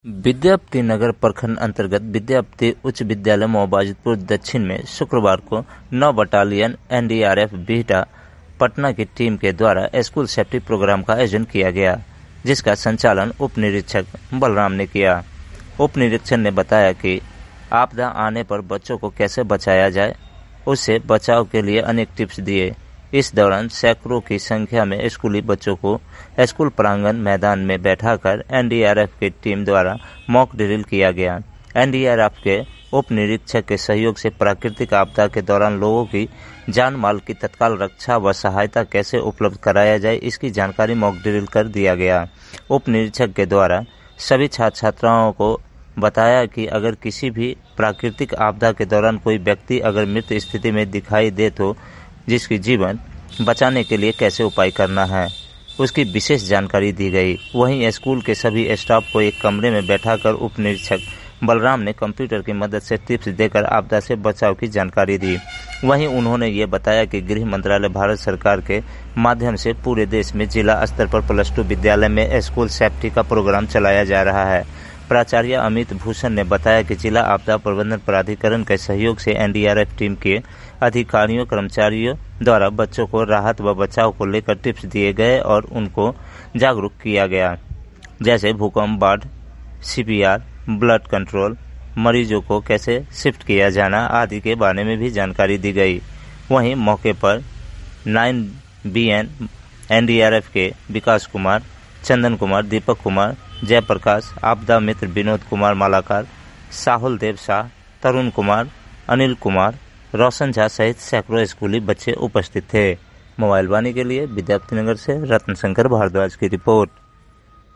विद्यापति नगर प्रखंड अंतर्गत विद्यापति उच्च विद्यालय मोहबाजितपुर दक्षिण में शुक्रवार को 9 बटालियन एनडीआरएफ बीटा पटना की टीम के द्वारा स्कूल सेफ्टी प्रोग्राम का आयोजन किया गया, जिसका संचालन उप निरीक्षक बलराम ने किया। उप निरीक्षक ने बताया कि आपदा आने पर बच्चों को कैसे बचाया जाए, उससे बचाव के लिए अनेक टिप्स दिए। इस दौरान सैकड़ों की संख्या में स्कूली बच्चों को स्कूल प्रांगण मैदान में बैठाकर एनडीआरएफ की टीम द्वारा मॉक ड्रिल किया गया। एनडीआरएफ के उप निरीक्षक के सहयोग से प्राकृतिक आपदा के दौरान लोगों की जान माल की तत्काल रक्षा व सहायता कैसे उपलब्ध कराया जाए, इसकी जानकारी मॉक ड्रिल कर दिया गया। उप निरीक्षक के द्वारा सभी छात्र छात्राओं को बताया कि अगर किसी भी प्राकृतिक आपदा के दौरान कोई व्यक्ति अगर मृत स्थिति में दिखाई दे तो जिसकी जीवन बचाने के लिए कैसे उपाय करना है, उसकी विशेष जानकारी दी गई। वहीं स्कूल के सभी स्टाफ को एक कमरे में बैठाकर उप निरीक्षक बलराम ने कंप्यूटर की मदद से टिप्स देकर आपदा से बचाव की जानकारी दी। वहीं उन्होंने ये बताया कि गृह मंत्रालय भारत सरकार के माध्यम से पूरे देश में जिला स्तर पर +2 विद्यालय में स्कूल सेफ्टी का प्रोग्राम चलाया जा रहा है। प्राचार्य अमित भूषण ने बताया कि जिला आपदा प्रबंधन प्राधिकरण के सहयोग से एनडीआरएफ टीम के अधिकारियों कर्मचारियों द्वारा बच्चों को राहत व बचाव को लेकर टिप्स दिए गए और उनको जागरूक किया गया, जैसे भूकंप, बाढ़, सीपीआर, ब्लड कंट्रोल, मरीजों को कैसे शिफ्ट किया जाना आदि के बारे में भी जानकारी दी गई। वहीं मौके पर 9BN एनडीआरएफ के विकास कुमार, चंदन कुमार, दीपक कुमार, जयप्रकाश, आपदा मित्र विनोद कुमार मालाकार, साहुल देव शाह, तरुण कुमार, अनिल कुमार, रोशन झा सहित सैकड़ों स्कूली बच्चे उपस्थित थे। मोबाइल वाणी के लिए विद्यापति नगर से रत्न शंकर भारद्वाज की रिपोर्ट।